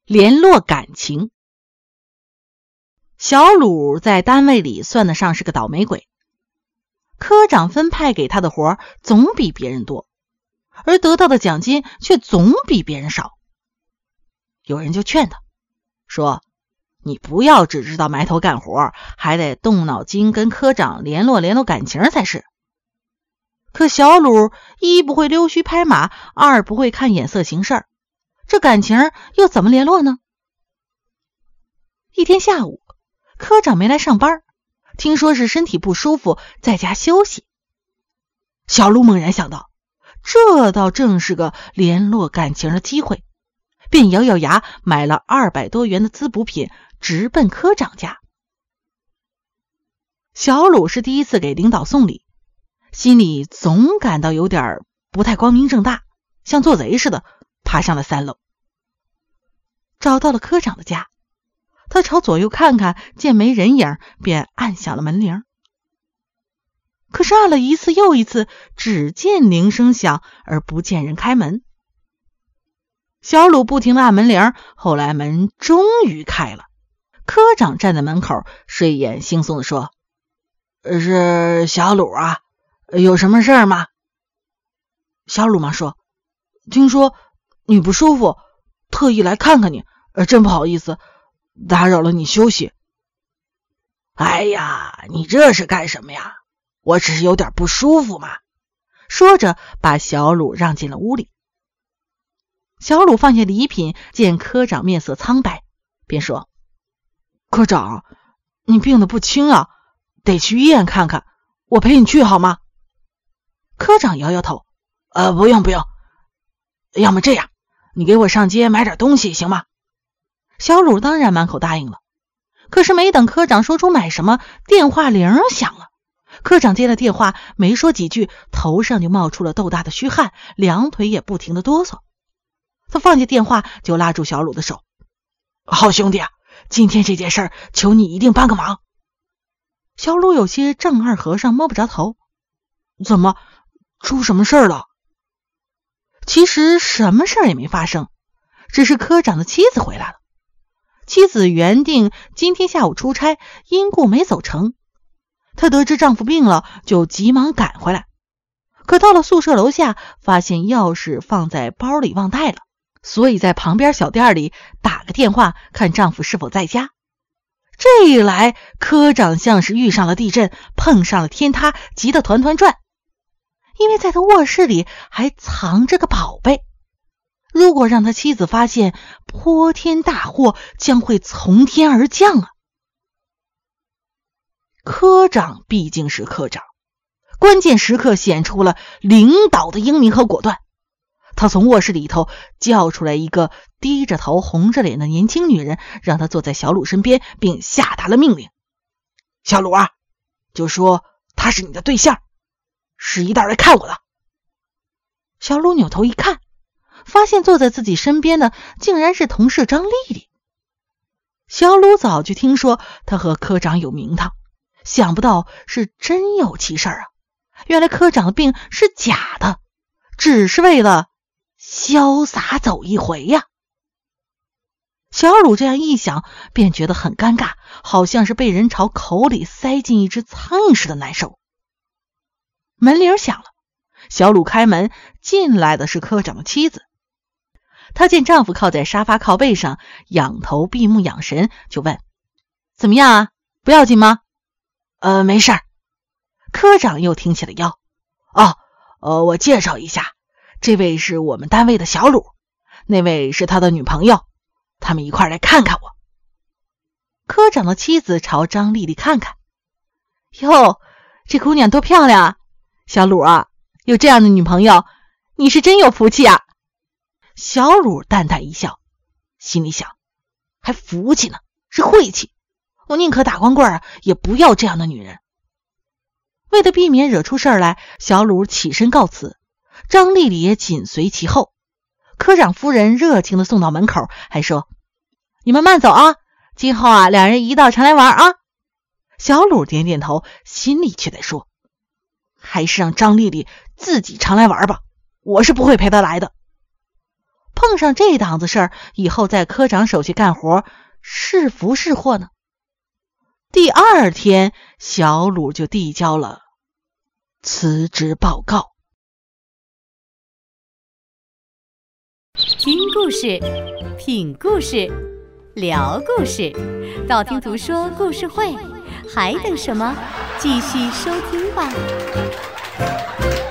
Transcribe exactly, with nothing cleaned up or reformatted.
联络感情。小鲁在单位里算得上是个倒霉鬼，科长分派给他的活总比别人多，而得到的奖金却总比别人少。有人就劝他说，你不要只知道埋头干活，还得动脑筋跟科长联络联络感情才是。可小鲁一不会溜须拍马，二不会看眼色行事，这感情又怎么联络呢？一天下午，科长没来上班，听说是身体不舒服，在家休息。小鲁猛然想到，这倒正是个联络感情的机会，便咬咬牙买了二百多元的滋补品，直奔科长家。小鲁是第一次给领导送礼，心里总感到有点不太光明正大，像做贼似的爬上了三楼。找到了科长的家，他朝左右看看，见没人影，便按响了门铃。可是按了一次又一次，只见铃声响而不见人开门。小鲁不停地按门铃，后来门终于开了。科长站在门口，睡眼惺忪地说，是小鲁啊，有什么事儿吗？小鲁忙说，听说你不舒服，特意来看看你，真不好意思打扰了你休息。哎呀，你这是干什么呀？我只是有点不舒服嘛。说着把小鲁让进了屋里。小鲁放下礼品，见科长面色苍白，便说，科长，你病得不轻啊，得去医院看看，我陪你去好吗？科长摇摇头，呃，不用不用，要么这样，你给我上街买点东西行吗？小鲁当然满口答应了。可是没等科长说出买什么，电话铃响了。科长接了电话，没说几句，头上就冒出了豆大的虚汗，两腿也不停地哆嗦。他放下电话，就拉住小鲁的手，好兄弟啊，今天这件事儿求你一定帮个忙。小鲁有些丈二和尚摸不着头，怎么出什么事儿了？其实什么事儿也没发生，只是科长的妻子回来了。妻子原定今天下午出差，因故没走成。她得知丈夫病了，就急忙赶回来。可到了宿舍楼下，发现钥匙放在包里忘带了，所以在旁边小店里打个电话看丈夫是否在家。这一来，科长像是遇上了地震，碰上了天塌，急得团团转。因为在他卧室里还藏着个宝贝，如果让他妻子发现，泼天大祸将会从天而降啊！科长毕竟是科长，关键时刻显出了领导的英明和果断。他从卧室里头叫出来一个低着头红着脸的年轻女人，让她坐在小鲁身边，并下达了命令，小鲁啊，就说她是你的对象，是一道来看我的。小鲁扭头一看，发现坐在自己身边的竟然是同事张丽丽。小鲁早就听说她和科长有名堂，想不到是真有其事啊！原来科长的病是假的，只是为了潇洒走一回呀。小鲁这样一想，便觉得很尴尬，好像是被人朝口里塞进一只苍蝇似的难受。门铃响了，小鲁开门，进来的是科长的妻子。她见丈夫靠在沙发靠背上，仰头闭目养神，就问，怎么样啊，不要紧吗？呃，没事儿。科长又挺起了腰，哦，呃，我介绍一下，这位是我们单位的小鲁，那位是他的女朋友，他们一块来看看我。科长的妻子朝张丽丽看看，哟，这姑娘多漂亮啊！小鲁啊，有这样的女朋友，你是真有福气啊！小鲁淡淡一笑，心里想，还福气呢，是晦气，我宁可打光棍啊，也不要这样的女人。为了避免惹出事来，小鲁起身告辞，张丽丽也紧随其后。科长夫人热情地送到门口，还说，你们慢走啊，今后啊两人一道常来玩啊。小鲁点点头，心里却在说，还是让张丽丽自己常来玩吧，我是不会陪她来的。 碰上这档子事儿，以后在科长手下干活是福是祸呢？第二天，小鲁就递交了辞职报告。 听故事，品故事，聊故事，道听途说故事会，还等什么？继续收听吧。